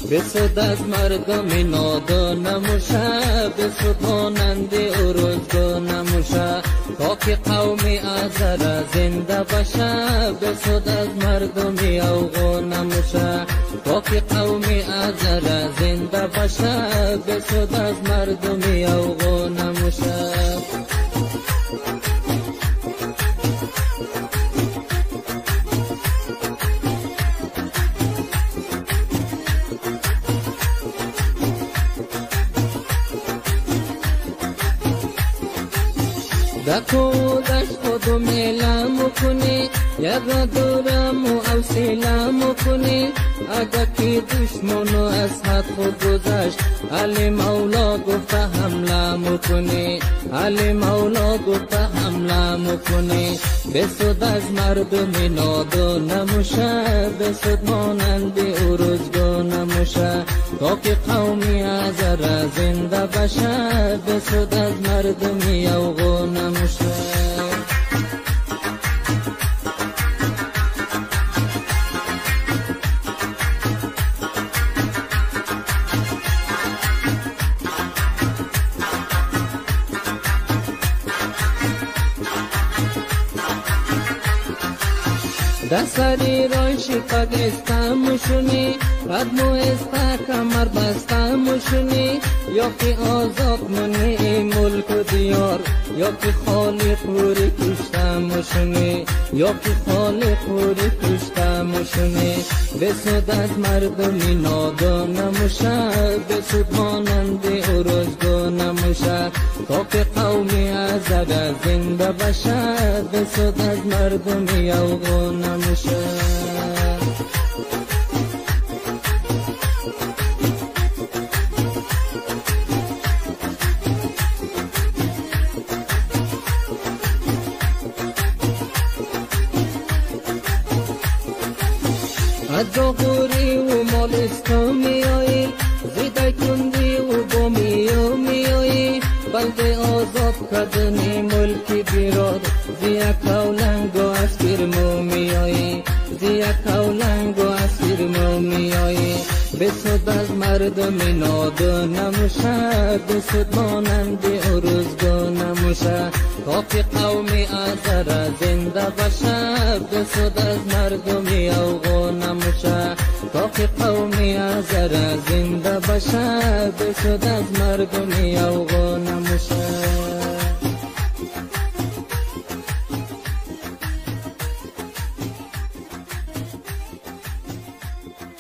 بسود از مردم نادان نموشه، بسود مانند او روزگار نموشه تا که قوم آذر زنده باشه. بسود از مردم افغان نموشه تا که قوم آذر زنده باشه. بسود از مردم افغان نموشه. دکو دشت خودو میلم کنی، یاد دورم و اوسیلم کنی. اگه کی دشمنو از حد خود گذشت، علی مولا گفت حمله کنی، علی مولا گفت حمله کنی. بسود از مردم نادان نموشه، بسود مانند او روزگار نموشه تا که قومی آذر زنده باشه. بسود از مردم افغان نموشه. دسری رایشی پاکستان مشونی، قدمو استا کمر بستا مشونی. یا که آزاد منی ملک و دیار، یا که خالق پوری کشتا مشونی، یا که خالق پوری کشتا مشونی. بسود از مردم نادان نموشه، بسود مانند او روزگار نموشه تا که قومی آذر زنده باشه. بسود از مردم افغان نموشه. از جاغوری و مالستان میایی، زیده کندی و بامیو میایی. بلده آزاد کردنی ملکی بیراد، زیا کولنگ و اسیر مو میایی، زیا کولنگ و اسیر مو میایی. بسود از مردم نادان نموشه، بسود مانند او روزگار نموشه تا که قومی آذر زنده باشه. بسود از مردم افغان نموشه تا که قومی آذر زنده باشه. بسود از مردم افغان نموشه.